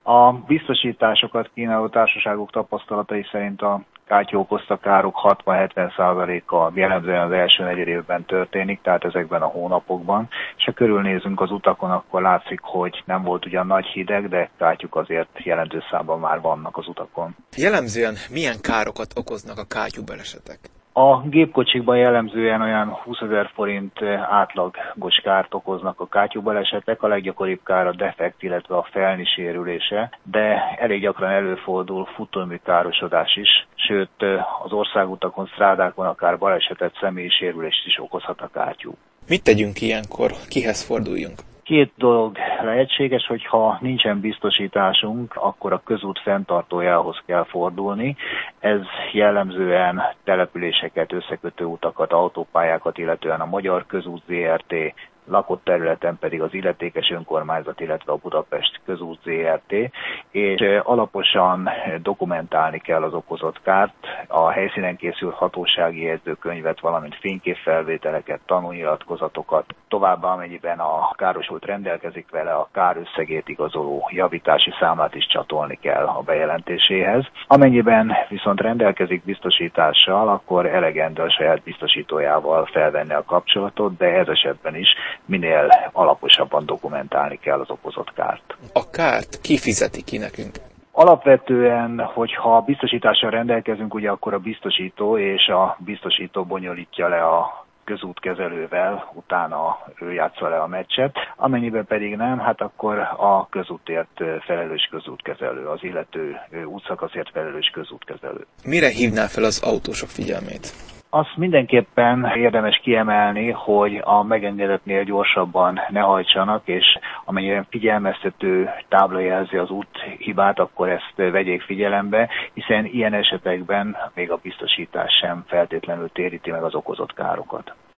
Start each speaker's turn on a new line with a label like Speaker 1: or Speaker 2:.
Speaker 1: A biztosításokat kínáló társaságok tapasztalatai szerint a kátyú okozta károk 60-70%-a jellemzően az első negyedévben történik, tehát ezekben a hónapokban. És ha körülnézünk az utakon, akkor látszik, hogy nem volt ugyan nagy hideg, de kátyúk azért jelentős számban már vannak az utakon.
Speaker 2: Jellemzően milyen károkat okoznak a kátyúbalesetek?
Speaker 1: A gépkocsikban jellemzően olyan 20 000 forint átlagos kárt okoznak a kátyúbalesetek, a leggyakoribb kár a defekt, illetve a felni sérülése, de elég gyakran előfordul futómű károsodás is, sőt az országutakon, strádákon akár balesetet, személyi sérülést is okozhat a kátyú.
Speaker 2: Mit tegyünk ilyenkor? Kihez forduljunk?
Speaker 1: Két dolog lehetséges, hogyha nincsen biztosításunk, akkor a közút fenntartójához kell fordulni. Ez jellemzően településeket, összekötő utakat, autópályákat, illetően a Magyar Közút Zrt., lakott területen pedig az illetékes önkormányzat, illetve a Budapest Közút Zrt., és alaposan dokumentálni kell az okozott kárt, a helyszínen készült hatósági jegyzőkönyvet, valamint fényképfelvételeket, tanúnyilatkozatokat, továbbá amennyiben a károsult rendelkezik vele, a kár összegét igazoló javítási számlát is csatolni kell a bejelentéséhez. Amennyiben viszont rendelkezik biztosítással, akkor elegendő a saját biztosítójával felvenni a kapcsolatot, de ez esetben is minél alaposabban dokumentálni kell az okozott kárt.
Speaker 2: A kárt ki fizeti ki nekünk?
Speaker 1: Alapvetően, hogyha biztosítással rendelkezünk, ugye akkor a biztosító, és a biztosító bonyolítja le a közútkezelővel, utána ő játsza le a meccset. Amennyiben pedig nem, hát akkor a közútért felelős közútkezelő, az illető útszakaszért felelős közútkezelő.
Speaker 2: Mire hívná fel az autósok figyelmét?
Speaker 1: Azt mindenképpen érdemes kiemelni, hogy a megengedetnél gyorsabban ne hajtsanak, és amennyiben figyelmeztető tábla jelzi az úthibát, akkor ezt vegyék figyelembe, hiszen ilyen esetekben még a biztosítás sem feltétlenül téríti meg az okozott károkat.